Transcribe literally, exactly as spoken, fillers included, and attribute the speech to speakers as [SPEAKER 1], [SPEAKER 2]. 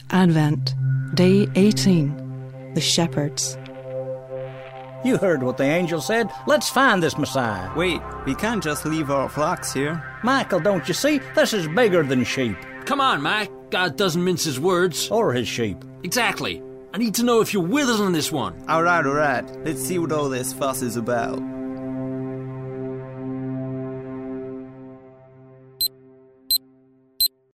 [SPEAKER 1] Advent, Day eighteen. The Shepherds.
[SPEAKER 2] You heard what the angel said. Let's find this Messiah.
[SPEAKER 3] Wait, we can't just leave our flocks here.
[SPEAKER 2] Michael, don't you see? This is bigger than sheep.
[SPEAKER 4] Come on, Mac. God doesn't mince his words.
[SPEAKER 2] Or his sheep.
[SPEAKER 4] Exactly. I need to know if you're with us on this one.
[SPEAKER 3] Alright, alright. Let's see what all this fuss is about.